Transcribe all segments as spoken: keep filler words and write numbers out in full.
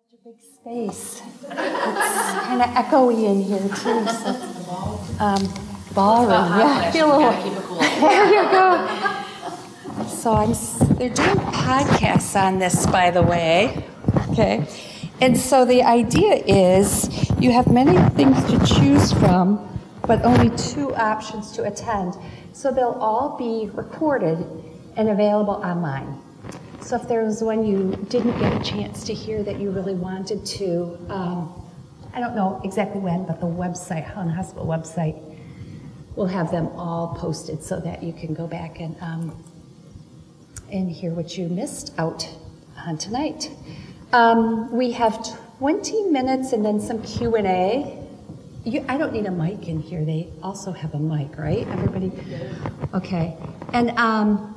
Such a big space. It's kind of echoey in here too. So, um, ballroom, yeah. Feel a little. There you go. So I'm. They're doing podcasts on this, by the way. Okay, and so the idea is you have many things to choose from, but only two options to attend. So they'll all be recorded and available online. So if there was one you didn't get a chance to hear that you really wanted to, um, I don't know exactly when, but the website, Helen Hospital website, will have them all posted so that you can go back and um, and hear what you missed out on tonight. Um, we have twenty minutes and then some Q and A. You, I don't need a mic in here. They also have a mic, right? Everybody? Okay. And um,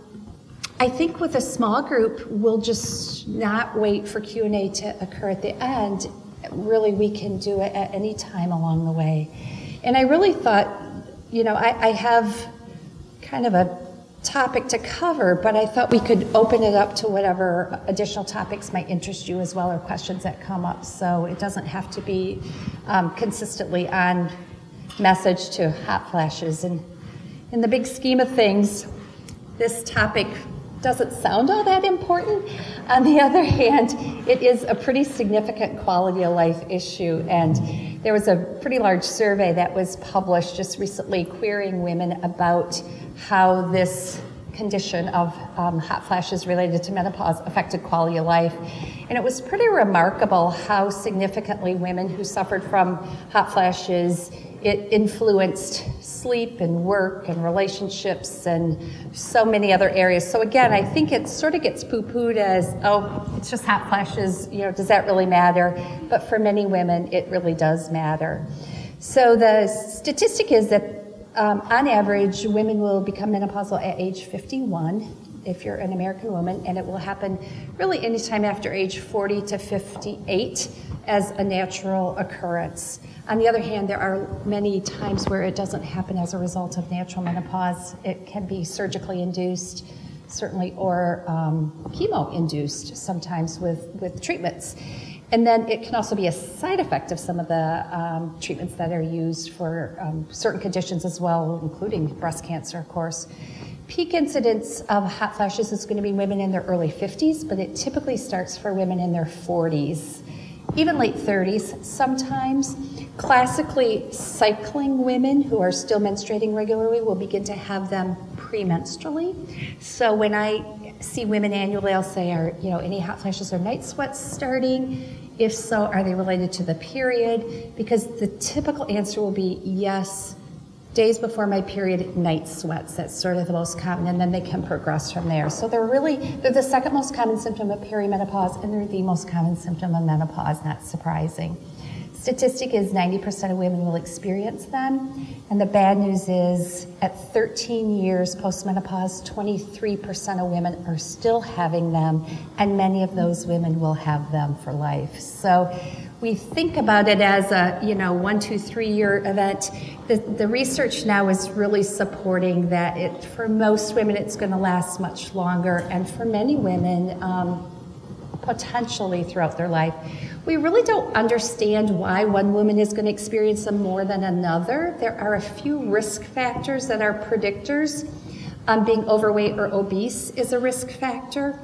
I think with a small group, we'll just not wait for Q and A to occur at the end. Really, we can do it at any time along the way. And I really thought, you know, I, I have kind of a topic to cover, but I thought we could open it up to whatever additional topics might interest you as well, or questions that come up. So it doesn't have to be um, consistently on message to hot flashes. And in the big scheme of things, this topic doesn't sound all that important. On the other hand, it is a pretty significant quality of life issue, and there was a pretty large survey that was published just recently querying women about how this condition of um, hot flashes related to menopause affected quality of life. And it was pretty remarkable how significantly women who suffered from hot flashes, it influenced sleep and work and relationships and so many other areas. So again, I think it sort of gets poo-pooed as, oh, it's just hot flashes, you know, does that really matter? But for many women, it really does matter. So the statistic is that um, on average, women will become menopausal at age fifty-one if you're an American woman, and it will happen really anytime after age forty to fifty-eight as a natural occurrence. On the other hand, there are many times where it doesn't happen as a result of natural menopause. It can be surgically induced, certainly, or um, chemo-induced sometimes with, with treatments. And then it can also be a side effect of some of the um, treatments that are used for um, certain conditions as well, including breast cancer, of course. Peak incidence of hot flashes is going to be women in their early fifties, but it typically starts for women in their forties. Even late thirties sometimes. Classically, cycling women who are still menstruating regularly will begin to have them premenstrually. So when I see women annually, I'll say, are you know any hot flashes or night sweats starting? If so, are they related to the period? Because the typical answer will be yes. Days before my period, night sweats. That's sort of the most common, and then they can progress from there. So they're really, they're the second most common symptom of perimenopause, and they're the most common symptom of menopause, not surprising. Statistic is ninety percent of women will experience them, and the bad news is at thirteen years postmenopause, twenty-three percent of women are still having them, and many of those women will have them for life. So we think about it as a, you know, one, two, three year event. The, the research now is really supporting that it, for most women, it's going to last much longer, and for many women, um, potentially throughout their life. We really don't understand why one woman is going to experience them more than another. There are a few risk factors that are predictors. Um, being overweight or obese is a risk factor.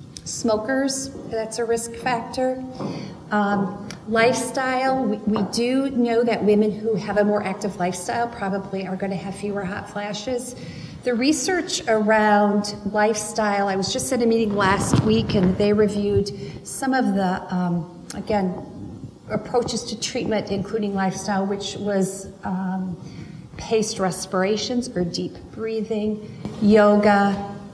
Smokers, that's a risk factor. Um, lifestyle, we, we do know that women who have a more active lifestyle probably are going to have fewer hot flashes. The research around lifestyle, I was just at a meeting last week and they reviewed some of the, um, again, approaches to treatment, including lifestyle, which was um, paced respirations or deep breathing, yoga,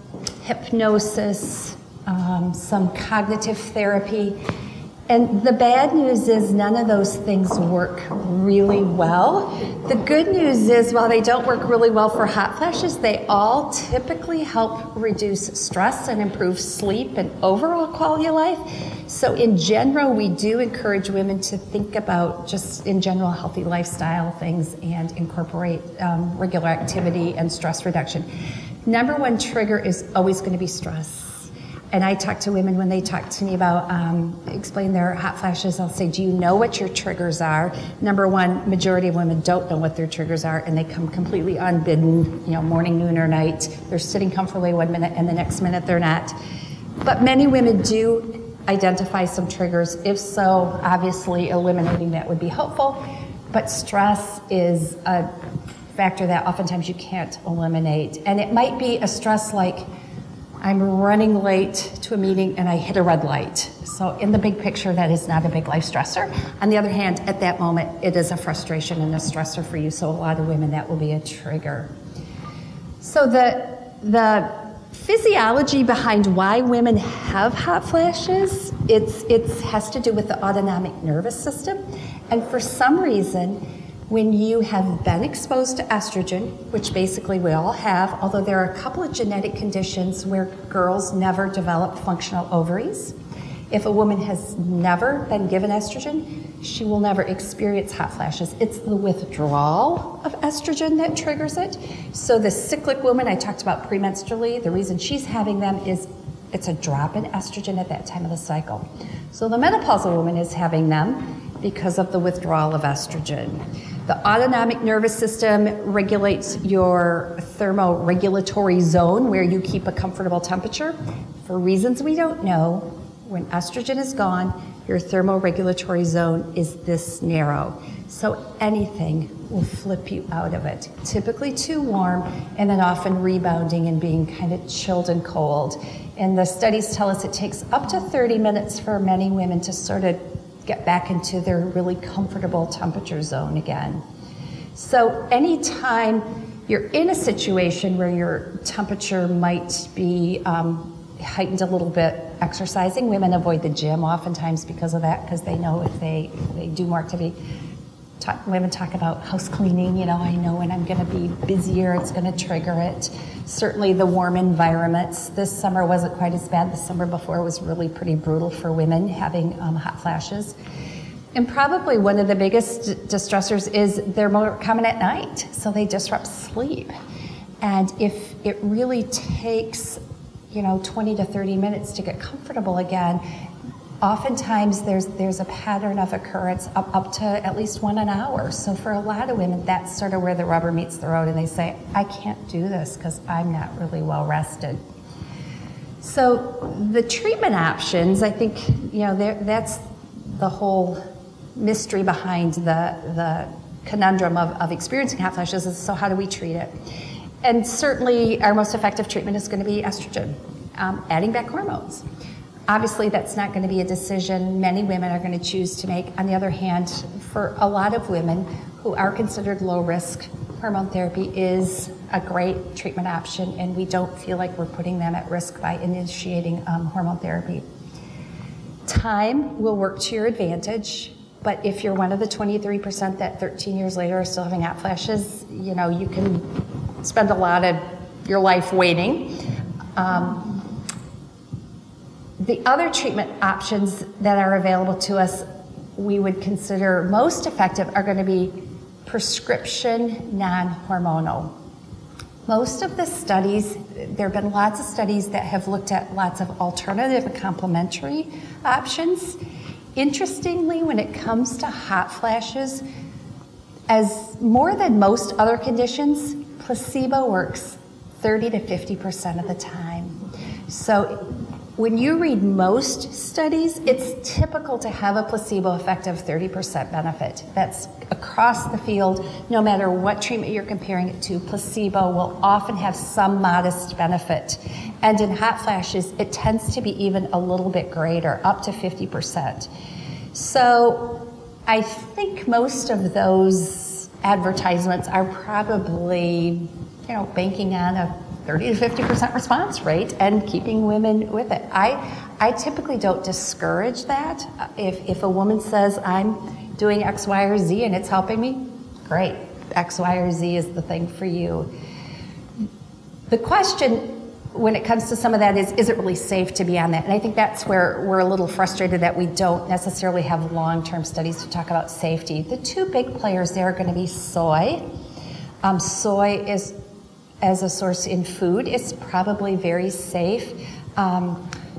hypnosis, um, some cognitive therapy. And the bad news is none of those things work really well. The good news is while they don't work really well for hot flashes, they all typically help reduce stress and improve sleep and overall quality of life. So in general, we do encourage women to think about just in general healthy lifestyle things and incorporate um, regular activity and stress reduction. Number one trigger is always going to be stress. and I talk to women when they talk to me about um, explain their hot flashes. I'll say, do you know what your triggers are? Number one, majority of women don't know what their triggers are, and they come completely unbidden, you know, morning, noon, or night. They're sitting comfortably one minute, and the next minute they're not. But many women do identify some triggers. If so, obviously eliminating that would be helpful. But stress is a factor that oftentimes you can't eliminate. And it might be a stress like, I'm running late to a meeting and I hit a red light. So in the big picture, that is not a big life stressor. On the other hand, at that moment, it is a frustration and a stressor for you. So a lot of women, that will be a trigger. So the, the physiology behind why women have hot flashes, it's, it has to do with the autonomic nervous system. And for some reason, when you have been exposed to estrogen, which basically we all have, although there are a couple of genetic conditions where girls never develop functional ovaries. If a woman has never been given estrogen, she will never experience hot flashes. It's the withdrawal of estrogen that triggers it. So the cyclic woman I talked about premenstrually, the reason she's having them is it's a drop in estrogen at that time of the cycle. So the menopausal woman is having them because of the withdrawal of estrogen. The autonomic nervous system regulates your thermoregulatory zone where you keep a comfortable temperature. For reasons we don't know, when estrogen is gone, your thermoregulatory zone is this narrow. So anything will flip you out of it. Typically too warm, and then often rebounding and being kind of chilled and cold. And the studies tell us it takes up to thirty minutes for many women to sort of get back into their really comfortable temperature zone again. So anytime you're in a situation where your temperature might be um, heightened a little bit exercising, women avoid the gym oftentimes because of that, because they know if they, they do more activity. Talk, women talk about house cleaning, you know, I know when I'm gonna be busier, it's gonna trigger it. Certainly the warm environments. This summer wasn't quite as bad. The summer before was really pretty brutal for women having um, hot flashes. And probably one of the biggest distressors is they're more common at night, so they disrupt sleep. And if it really takes, you know, twenty to thirty minutes to get comfortable again, oftentimes there's there's a pattern of occurrence up, up to at least one an hour. So for a lot of women, that's sort of where the rubber meets the road, and they say, I can't do this because I'm not really well rested. So the treatment options, I think, you know, that's the whole mystery behind the, the conundrum of, of experiencing hot flashes is, so how do we treat it? And certainly our most effective treatment is going to be estrogen, um, adding back hormones. Obviously, that's not going to be a decision many women are going to choose to make. On the other hand, for a lot of women who are considered low risk, hormone therapy is a great treatment option, and we don't feel like we're putting them at risk by initiating um, hormone therapy. Time will work to your advantage, but if you're one of the twenty-three percent that thirteen years later are still having hot flashes, you know, you can spend a lot of your life waiting. Um, The other treatment options that are available to us we would consider most effective are going to be prescription non-hormonal. Most of the studies, there have been lots of studies that have looked at lots of alternative and complementary options. Interestingly, when it comes to hot flashes, as more than most other conditions, placebo works thirty to fifty percent of the time. So when you read most studies, it's typical to have a placebo effect of thirty percent benefit. That's across the field. No matter what treatment you're comparing it to, placebo will often have some modest benefit. And in hot flashes, it tends to be even a little bit greater, up to fifty percent. So I think most of those advertisements are probably, you know, banking on a thirty to fifty percent response rate and keeping women with it. I I typically don't discourage that. If if a woman says, I'm doing X, Y, or Z and it's helping me, great. X, Y, or Z is the thing for you. The question when it comes to some of that is, is it really safe to be on that? And I think that's where we're a little frustrated that we don't necessarily have long-term studies to talk about safety. The two big players there are going to be soy. Um, soy is as a source in food, it's probably very safe. Um,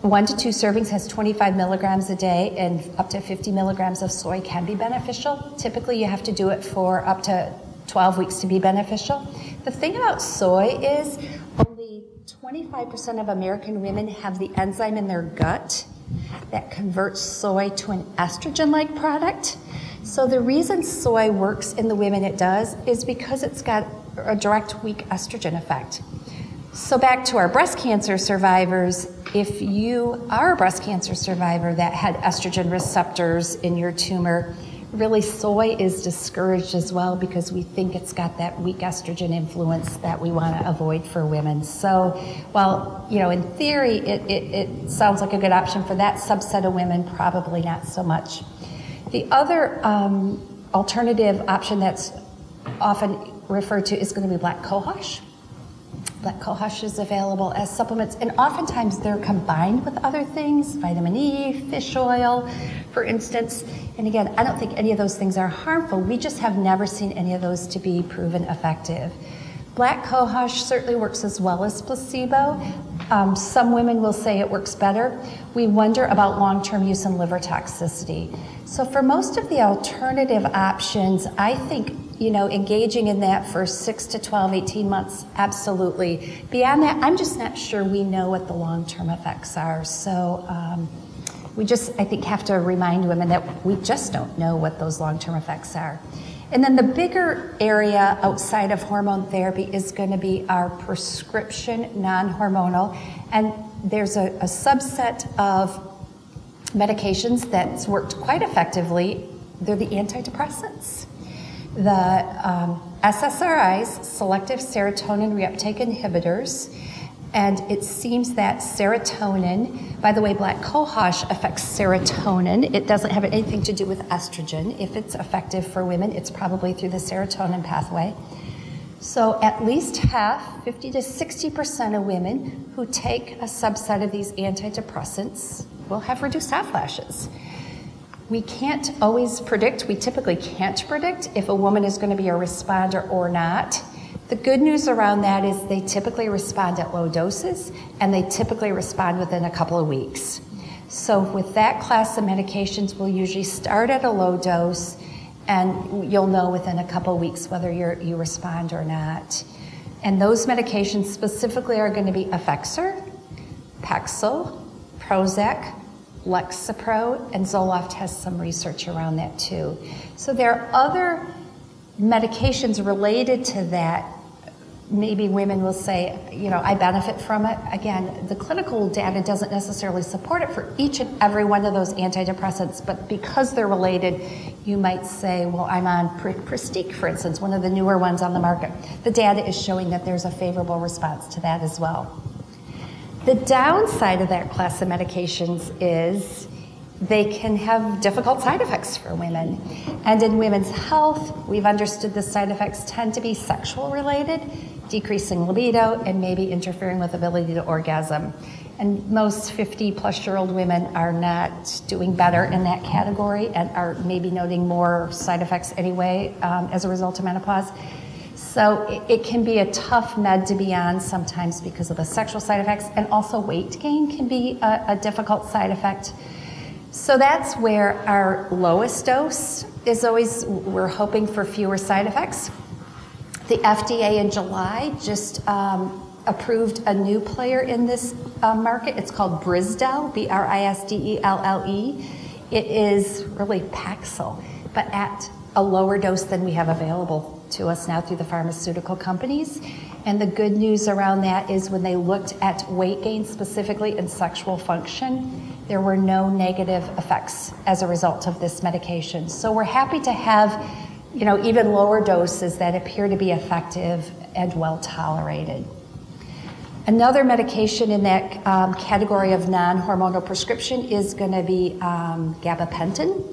one to two servings has twenty-five milligrams a day, and up to fifty milligrams of soy can be beneficial. Typically, you have to do it for up to twelve weeks to be beneficial. The thing about soy is only twenty-five percent of American women have the enzyme in their gut that converts soy to an estrogen-like product. So the reason soy works in the women it does is because it's got a direct weak estrogen effect. So back to our breast cancer survivors, if you are a breast cancer survivor that had estrogen receptors in your tumor, really soy is discouraged as well because we think it's got that weak estrogen influence that we want to avoid for women. So while, you know, in theory it, it, it sounds like a good option for that subset of women, probably not so much. The other um, alternative option that's often referred to is going to be black cohosh. Black cohosh is available as supplements, and oftentimes they're combined with other things, vitamin E, fish oil, for instance. And again, I don't think any of those things are harmful. We just have never seen any of those to be proven effective. Black cohosh certainly works as well as placebo. Um, some women will say it works better. We wonder about long-term use and liver toxicity. So for most of the alternative options, I think, you know, engaging in that for six to twelve, eighteen months, absolutely. Beyond that, I'm just not sure we know what the long-term effects are. So um, we just, I think, have to remind women that we just don't know what those long-term effects are. And then the bigger area outside of hormone therapy is going to be our prescription non-hormonal. And there's a, a subset of medications that's worked quite effectively. They're the antidepressants. The um, S S R Is, selective serotonin reuptake inhibitors, and it seems that serotonin, by the way, black cohosh affects serotonin. It doesn't have anything to do with estrogen. If it's effective for women, it's probably through the serotonin pathway. So at least half, fifty to sixty percent of women who take a subset of these antidepressants will have reduced hot flashes. We can't always predict, we typically can't predict if a woman is going to be a responder or not. The good news around that is they typically respond at low doses, and they typically respond within a couple of weeks. So with that class of medications, we'll usually start at a low dose, and you'll know within a couple of weeks whether you're, you respond or not. And those medications specifically are going to be Effexor, Paxil, Prozac, Lexapro, and Zoloft has some research around that too. So there are other medications related to that. Maybe women will say, you know, I benefit from it. Again, the clinical data doesn't necessarily support it for each and every one of those antidepressants, but because they're related, you might say, well, I'm on Pristiq, for instance, one of the newer ones on the market. The data is showing that there's a favorable response to that as well. The downside of that class of medications is they can have difficult side effects for women. And in women's health, we've understood the side effects tend to be sexual related, decreasing libido, and maybe interfering with ability to orgasm. And most fifty plus year old women are not doing better in that category and are maybe noting more side effects anyway um, as a result of menopause. So it, it can be a tough med to be on sometimes because of the sexual side effects, and also weight gain can be a, a difficult side effect. So that's where our lowest dose is always, we're hoping for fewer side effects. The F D A in July just um, approved a new player in this uh, market. It's called Brisdell, B R I S D E L L E. It is really Paxil, but at a lower dose than we have available to us now through the pharmaceutical companies. And the good news around that is when they looked at weight gain specifically and sexual function, there were no negative effects as a result of this medication. So we're happy to have, you know, even lower doses that appear to be effective and well tolerated. Another medication in that um, category of non-hormonal prescription is going to be um, gabapentin.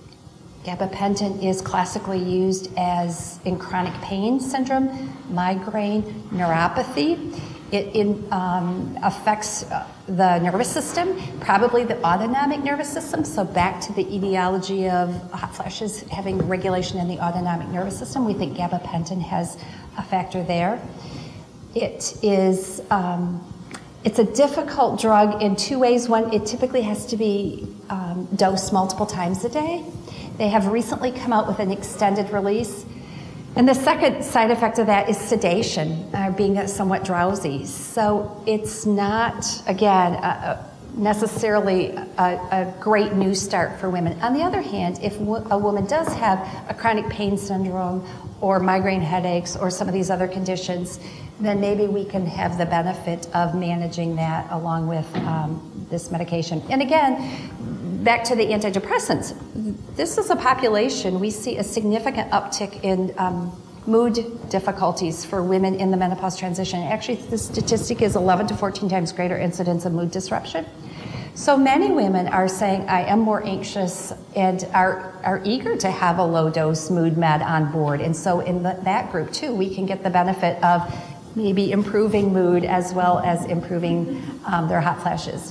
Gabapentin is classically used as in chronic pain syndrome, migraine, neuropathy. It in, um, affects the nervous system, probably the autonomic nervous system. So back to the etiology of hot flashes having regulation in the autonomic nervous system, we think gabapentin has a factor there. It is um, It's a difficult drug in two ways. One, it typically has to be um, dosed multiple times a day. They have recently come out with an extended release. And the second side effect of that is sedation, uh, being somewhat drowsy. So it's not, again, uh, necessarily a, a great new start for women. On the other hand, if w- a woman does have a chronic pain syndrome or migraine headaches or some of these other conditions, then maybe we can have the benefit of managing that along with um, this medication. And again, back to the antidepressants. This is a population, we see a significant uptick in um, mood difficulties for women in the menopause transition. Actually, the statistic is eleven to fourteen times greater incidence of mood disruption. So many women are saying, I am more anxious, and are, are eager to have a low-dose mood med on board. And so in the, that group, too, we can get the benefit of maybe improving mood as well as improving um, their hot flashes.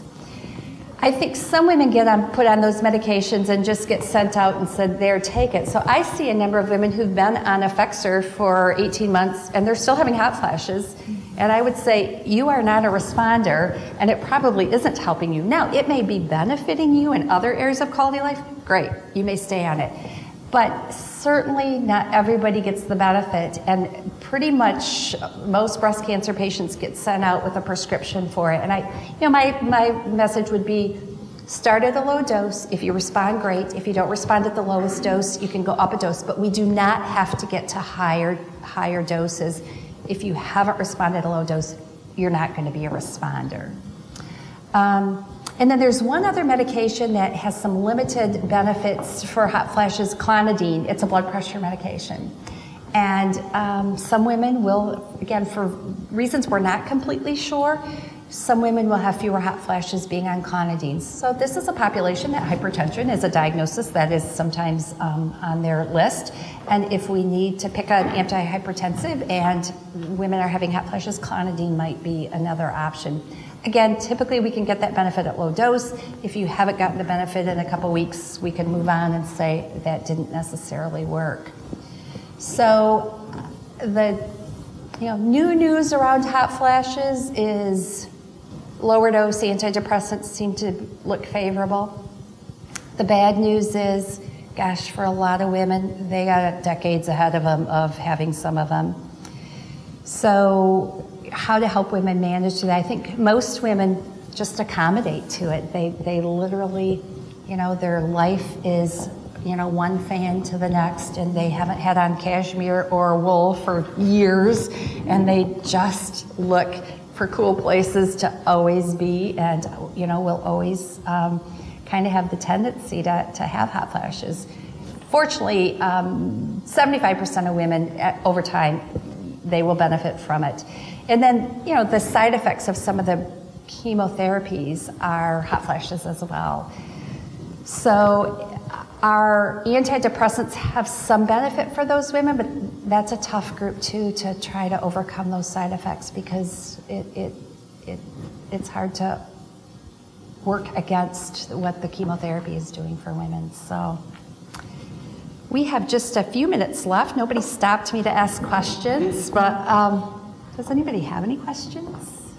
I think some women get on, put on those medications and just get sent out and said, there, take it. So I see a number of women who've been on Effexor for eighteen months and they're still having hot flashes. And I would say, you are not a responder, and it probably isn't helping you. Now, it may be benefiting you in other areas of quality of life. Great, you may stay on it. But certainly not everybody gets the benefit, and pretty much most breast cancer patients get sent out with a prescription for it. And I, you know, my, my message would be, start at a low dose. If you respond, great. If you don't respond at the lowest dose, you can go up a dose. But we do not have to get to higher, higher doses. If you haven't responded at a low dose, you're not going to be a responder. Um, and then there's one other medication that has some limited benefits for hot flashes, clonidine. It's a blood pressure medication. And um, some women will, again, for reasons we're not completely sure, some women will have fewer hot flashes being on clonidine. So this is a population that hypertension is a diagnosis that is sometimes um, on their list. And if we need to pick an antihypertensive and women are having hot flashes, clonidine might be another option. Again, typically we can get that benefit at low dose. If you haven't gotten the benefit in a couple weeks, we can move on and say that didn't necessarily work. So the you know, new news around hot flashes is lower dose antidepressants seem to look favorable. The bad news is, gosh, for a lot of women, they got decades ahead of them of having some of them. So how to help women manage that? I think most women just accommodate to it. They they literally, you know, their life is, you know, one fan to the next, and they haven't had on cashmere or wool for years, and they just look for cool places to always be, and, you know, will always um, kind of have the tendency to, to have hot flashes. Fortunately, um, seventy-five percent of women at, over time, they will benefit from it. And then, you know, the side effects of some of the chemotherapies are hot flashes as well. So our antidepressants have some benefit for those women, but that's a tough group too to try to overcome those side effects, because it it, it it's hard to work against what the chemotherapy is doing for women. So we have just a few minutes left. Nobody stopped me to ask questions, but um, does anybody have any questions?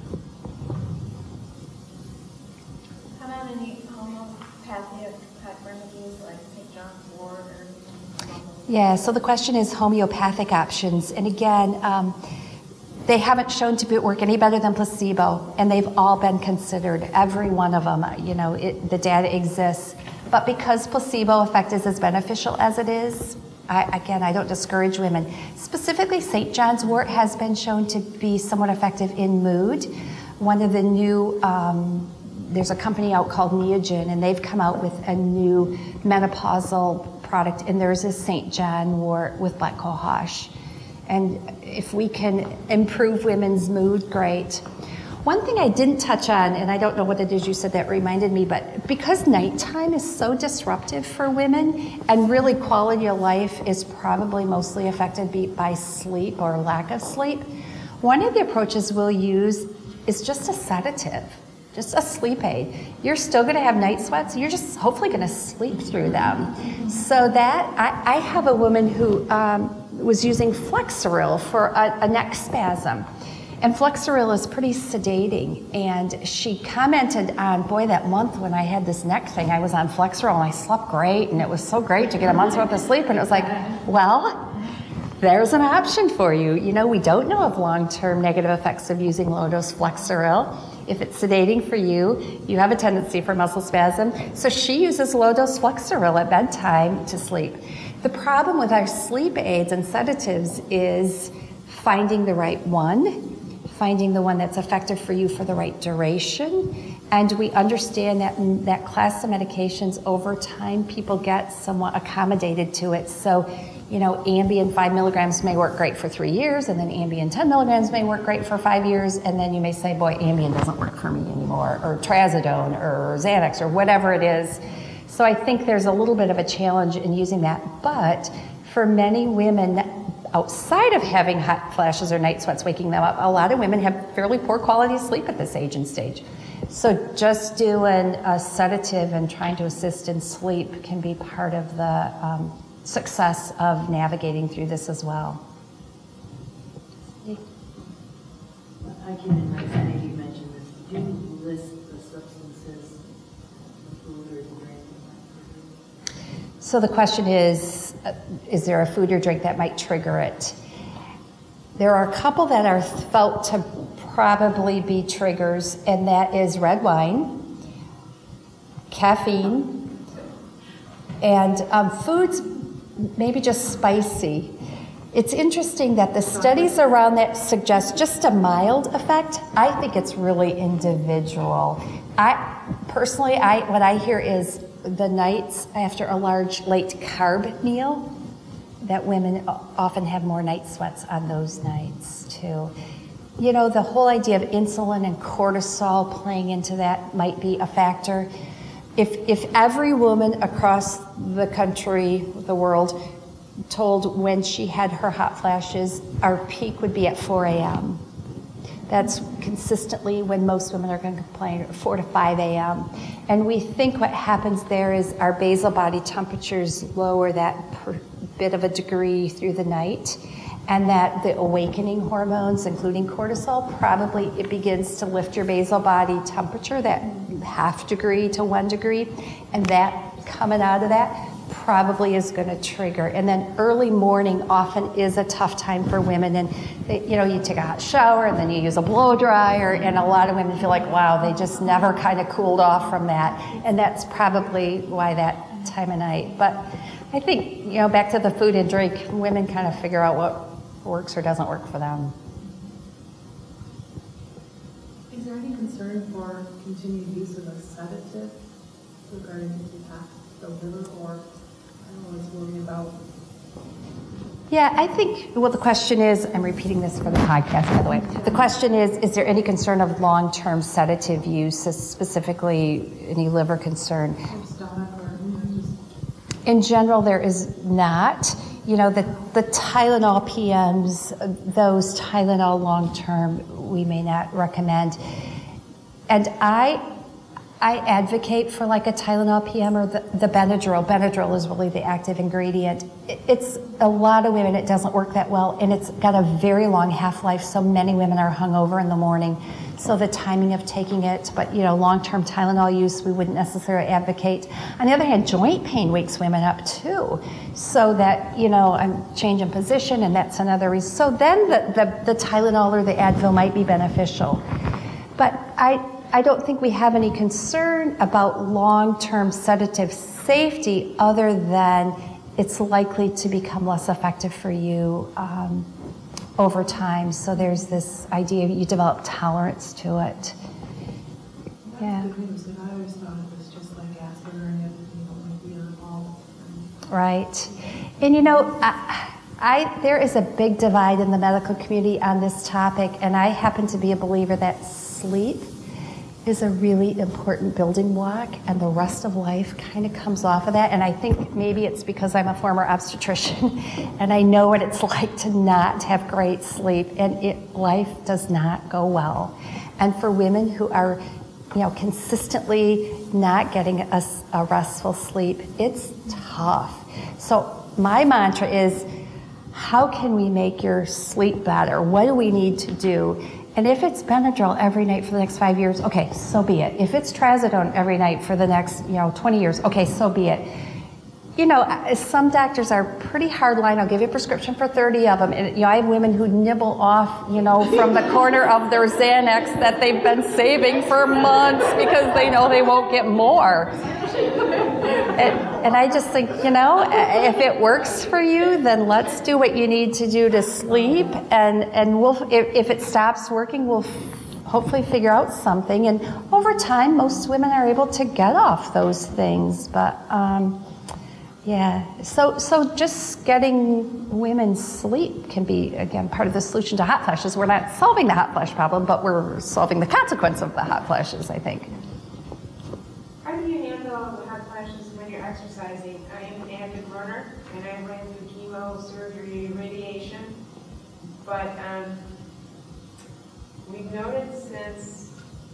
How about any homeopathic type remedies like Saint John's wort or anything? Yeah, so the question is homeopathic options. And again, um, they haven't shown to work any better than placebo, and they've all been considered, every one of them. You know, it, the data exists. But because placebo effect is as beneficial as it is, I, again, I don't discourage women. Specifically, Saint John's wort has been shown to be somewhat effective in mood. One of the new, um, there's a company out called Neogen, and they've come out with a new menopausal product, and there's a Saint John wort with black cohosh. And if we can improve women's mood, great. One thing I didn't touch on, and I don't know what it is you said that reminded me, but because nighttime is so disruptive for women, and really quality of life is probably mostly affected by sleep or lack of sleep, one of the approaches we'll use is just a sedative, just a sleep aid. You're still going to have night sweats. You're just hopefully going to sleep through them. So that, I, I have a woman who um, was using Flexeril for a, a neck spasm. And Flexeril is pretty sedating. And she commented on, boy, that month when I had this neck thing, I was on Flexeril and I slept great, and it was so great to get a month's worth of sleep. And it was like, well, there's an option for you. You know, we don't know of long-term negative effects of using low-dose Flexeril. If it's sedating for you, you have a tendency for muscle spasm. So she uses low-dose Flexeril at bedtime to sleep. The problem with our sleep aids and sedatives is finding the right one, finding the one that's effective for you for the right duration. And we understand that in that class of medications, over time, people get somewhat accommodated to it. So, you know, Ambien five milligrams may work great for three years, and then Ambien ten milligrams may work great for five years, and then you may say, boy, Ambien doesn't work for me anymore, or Trazodone, or Xanax, or whatever it is. So I think there's a little bit of a challenge in using that. But for many women, outside of having hot flashes or night sweats waking them up, a lot of women have fairly poor quality of sleep at this age and stage. So just doing a sedative and trying to assist in sleep can be part of the um, success of navigating through this as well. I can advise, I know you mentioned this, did you list the substances, the food or the drink? So the question is, uh, is there a food or drink that might trigger it? There are a couple that are felt to probably be triggers, and that is red wine, caffeine, and um, foods maybe just spicy. It's interesting that the studies around that suggest just a mild effect. I think it's really individual. I personally, I what I hear is the nights after a large late carb meal, that women often have more night sweats on those nights too. You know, the whole idea of insulin and cortisol playing into that might be a factor. If if every woman across the country, the world, told when she had her hot flashes, our peak would be at four a.m. That's consistently when most women are going to complain, four to five a.m. And we think what happens there is our basal body temperatures lower that per bit of a degree through the night, and that the awakening hormones, including cortisol, probably it begins to lift your basal body temperature, that half degree to one degree, and that coming out of that probably is going to trigger. And then early morning often is a tough time for women, and they, you know, you take a hot shower and then you use a blow dryer, and a lot of women feel like, wow, they just never kind of cooled off from that, and that's probably why that time of night. But I think, you know, back to the food and drink, women kind of figure out what works or doesn't work for them. Is there any concern for continued use of a sedative regarding to impact the liver, or I don't know, is worrying about? Yeah, I think, well, the question is, I'm repeating this for the podcast, by the way. The question is, is there any concern of long-term sedative use, specifically any liver concern? Stomach or, you know, just... In general, there is not. You know, the, the Tylenol P Ms, those Tylenol long-term, we may not recommend. And I I advocate for like a Tylenol P M or the, the Benadryl. Benadryl is really the active ingredient. It, it's a lot of women, it doesn't work that well, and it's got a very long half-life, so many women are hungover in the morning. So the timing of taking it, but you know, long-term Tylenol use, we wouldn't necessarily advocate. On the other hand, joint pain wakes women up too. So that, you know, I'm changing position, and that's another reason. So then the, the, the Tylenol or the Advil might be beneficial. But I, I don't think we have any concern about long-term sedative safety other than it's likely to become less effective for you um, over time. So there's this idea you develop tolerance to it. That's Yeah. good news, and I always thought it was just like aspirin or any other thing that might be involved. Right. And you know, I, I there is a big divide in the medical community on this topic, and I happen to be a believer that sleep is a really important building block, and the rest of life kind of comes off of that. And I think maybe it's because I'm a former obstetrician and I know what it's like to not have great sleep, and it, life does not go well. And for women who are, you know, consistently not getting a, a restful sleep, it's tough. So my mantra is, how can we make your sleep better? What do we need to do? And if it's Benadryl every night for the next five years, okay, so be it. If it's Trazodone every night for the next, you know, twenty years, okay, so be it. You know, some doctors are pretty hardline. I'll give you a prescription for thirty of them. And, you know, I have women who nibble off, you know, from the corner of their Xanax that they've been saving for months because they know they won't get more. And, and I just think, you know, if it works for you, then let's do what you need to do to sleep. And, and we'll, if, if it stops working, we'll hopefully figure out something. And over time, most women are able to get off those things. But, um, yeah, so so just getting women sleep can be, again, part of the solution to hot flashes. We're not solving the hot flash problem, but we're solving the consequence of the hot flashes, I think. How do you handle the hot flashes when you're exercising? I am an active runner, and I went through chemo, surgery, radiation. But um, we've noted since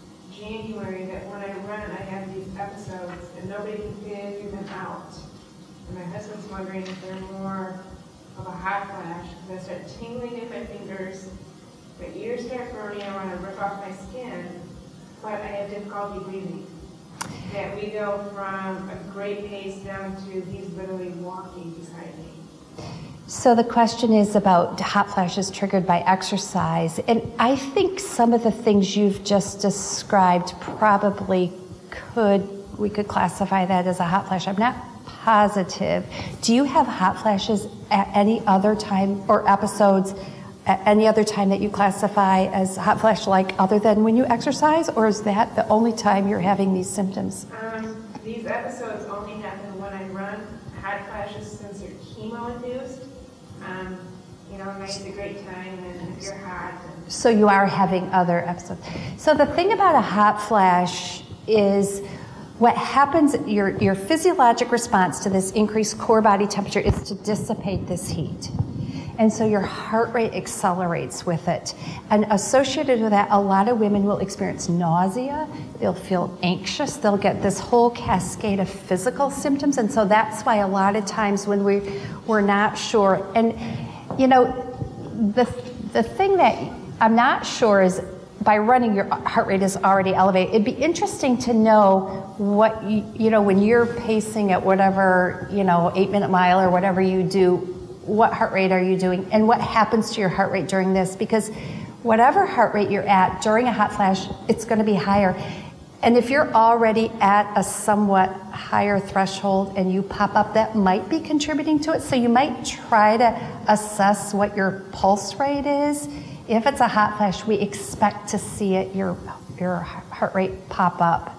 January that when I run, I have these episodes, and nobody can figure them out. And my husband's wondering if they're more of a hot flash, because I start tingling in my fingers, my ears start burning, I want to rip off my skin, but I have difficulty breathing. That we go from a great pace down to he's literally walking beside me. So the question is about hot flashes triggered by exercise. And I think some of the things you've just described probably could, we could classify that as a hot flash. I'm not positive. Do you have hot flashes at any other time or episodes at any other time that you classify as hot flash like other than when you exercise, or is that the only time you're having these symptoms? Um, these episodes only happen when I run. Hot flashes, since they're chemo induced, um, you know, night's a great time, and if you're hot. And so you are having other episodes. So the thing about a hot flash is what happens, your, your physiologic response to this increased core body temperature is to dissipate this heat. And so your heart rate accelerates with it. And associated with that, a lot of women will experience nausea, they'll feel anxious, they'll get this whole cascade of physical symptoms. And so that's why a lot of times when we, we're not sure, and you know, the, the thing that I'm not sure is, by running, your heart rate is already elevated. It'd be interesting to know what, you, you know, when you're pacing at whatever, you know, eight minute mile or whatever you do, what heart rate are you doing and what happens to your heart rate during this? Because whatever heart rate you're at during a hot flash, it's going to be higher. And if you're already at a somewhat higher threshold and you pop up, that might be contributing to it. So you might try to assess what your pulse rate is. If it's a hot flash, we expect to see it, your, your heart rate pop up.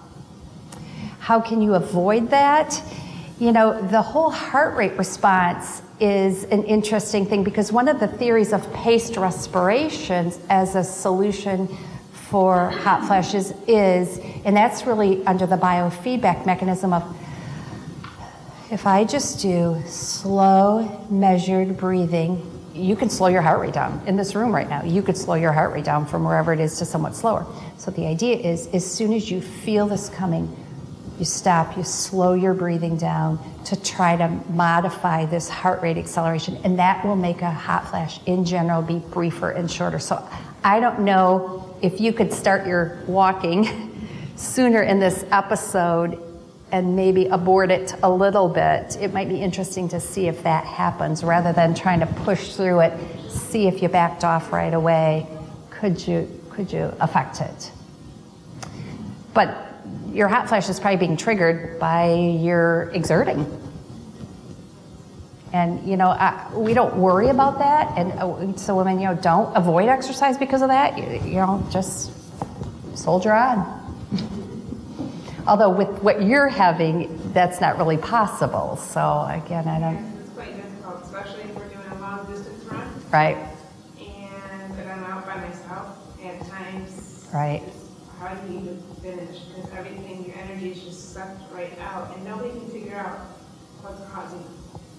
How can you avoid that? You know, the whole heart rate response is an interesting thing, because one of the theories of paced respirations as a solution for hot flashes is, and that's really under the biofeedback mechanism of, if I just do slow, measured breathing, you can slow your heart rate down. In this room right now, you could slow your heart rate down from wherever it is to somewhat slower. So the idea is, as soon as you feel this coming, you stop, you slow your breathing down to try to modify this heart rate acceleration, and that will make a hot flash in general be briefer and shorter. So I don't know if you could start your walking sooner in this episode and maybe abort it a little bit. It might be interesting to see if that happens rather than trying to push through it, see if you backed off right away. Could you, could you affect it? But your hot flash is probably being triggered by your exerting. And, you know, I, we don't worry about that. And uh, so women, you know, don't avoid exercise because of that. You, you know, just soldier on. Although with what you're having, that's not really possible. So again, I don't. It's quite difficult, especially if we're doing a long distance run. Right. And if I'm out by myself at times. Right. How do you even finish? Because everything, your energy is just sucked right out, and nobody can figure out what's causing it.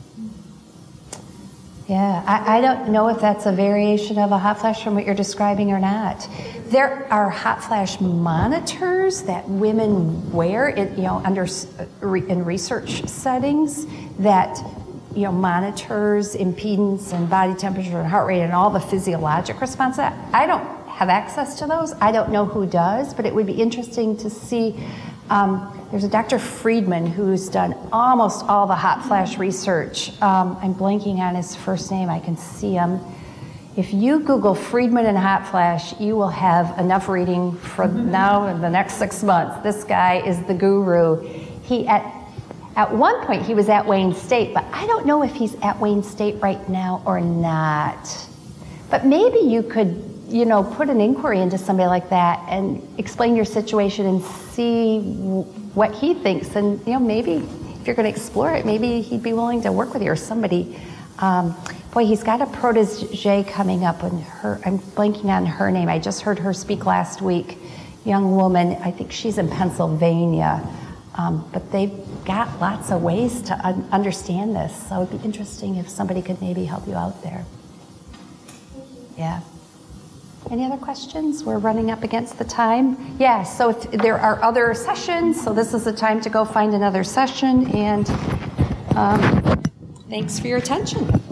Yeah, I, I don't know if that's a variation of a hot flash from what you're describing or not. There are hot flash monitors that women wear, in, you know, under in research settings that, you know, monitors impedance and body temperature and heart rate and all the physiologic response. I don't have access to those. I don't know who does, but it would be interesting to see. Um, there's a Doctor Friedman who's done almost all the hot flash research. Um, I'm blanking on his first name. I can see him. If you Google Friedman and hot flash, you will have enough reading for now and the next six months. This guy is the guru. He at At one point, he was at Wayne State, but I don't know if he's at Wayne State right now or not. But maybe you could, you know, put an inquiry into somebody like that and explain your situation and see w- what he thinks. And, you know, maybe if you're going to explore it, maybe he'd be willing to work with you or somebody. Um, boy, he's got a protege coming up, and her, I'm blanking on her name. I just heard her speak last week. Young woman, I think she's in Pennsylvania. Um, but they've got lots of ways to un- understand this, so it'd be interesting if somebody could maybe help you out there. Yeah. Any other questions? We're running up against the time. Yeah, so if there are other sessions, so this is the time to go find another session, and um, thanks for your attention.